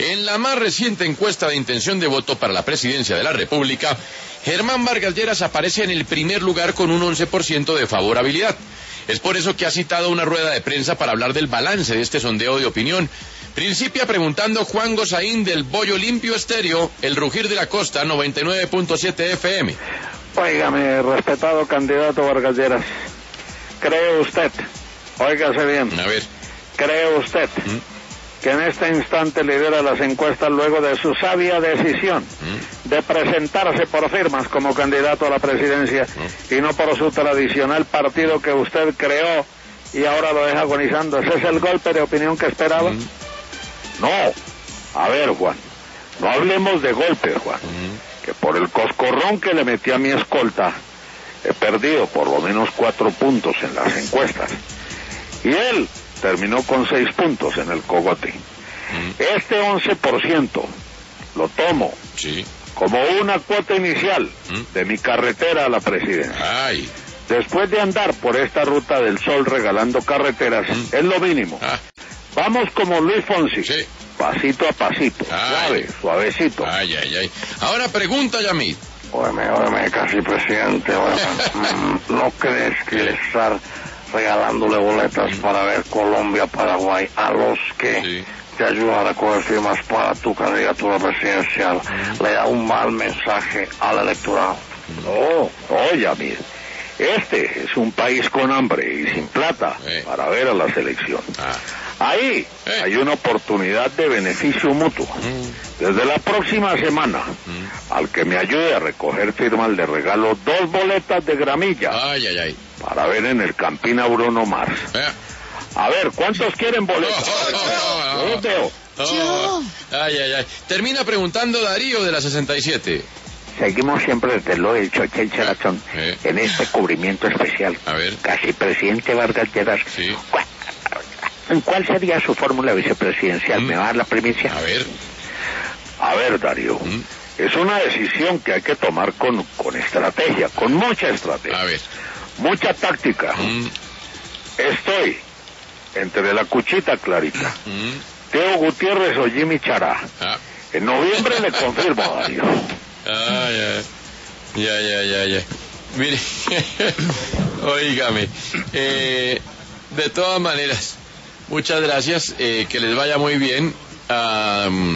En la más reciente encuesta de intención de voto para la presidencia de la República, Germán Vargas Lleras aparece en el primer lugar con un 11% de favorabilidad. Es por eso que ha citado una rueda de prensa para hablar del balance de este sondeo de opinión. Principia preguntando Juan Gosaín del Bollo Limpio Estéreo, El Rugir de la Costa, 99.7 FM. Óigame, respetado candidato Vargas Lleras, ¿cree usted, óigase bien, A ver. cree usted que en este instante lidera las encuestas luego de su sabia decisión de presentarse por firmas como candidato a la presidencia y no por su tradicional partido que usted creó y ahora lo deja agonizando? ¿Ese es el golpe de opinión que esperaba? No, a ver, Juan, no hablemos de golpe, Juan, que por el coscorrón que le metí a mi escolta he perdido por lo menos 4 puntos en las encuestas y él terminó con 6 puntos en el cogote. Este 11% lo tomo como una cuota inicial de mi carretera a la presidencia. Ay. Después de andar por esta ruta del sol regalando carreteras, es lo mínimo. Vamos como Luis Fonsi, pasito a pasito, suave, suavecito. Ay, ay, ay. Ahora pregunta, Yamid. Óyeme, casi presidente, ¿no crees que estar regalándole boletas para ver Colombia-Paraguay a los que te ayudan a coger firmas para tu candidatura presidencial le da un mal mensaje al electorado? No, Yamid. Este es un país con hambre y sin plata para ver a la selección. Ahí hay una oportunidad de beneficio mutuo. Desde la próxima semana, al que me ayude a recoger firmas le regalo 2 boletas de gramilla para ver en el Campín a Bruno Mars. A ver, ¿cuántos quieren boletas? Yo veo. Ay, ay, ay. Termina preguntando Darío de la 67. Seguimos siempre desde lo del Chochencha Razón en este cubrimiento especial. A ver. Casi presidente Vargas Lleras. ¿Cuál sería su fórmula vicepresidencial? ¿Me va a dar la primicia? A ver, Darío. Es una decisión que hay que tomar con estrategia, con mucha estrategia. A ver. Mucha táctica. Estoy entre la cuchita clarita, Teo Gutiérrez o Jimmy Chará. En noviembre le confirmo, Darío. Ya. Mire, óigame, de todas maneras, muchas gracias, que les vaya muy bien.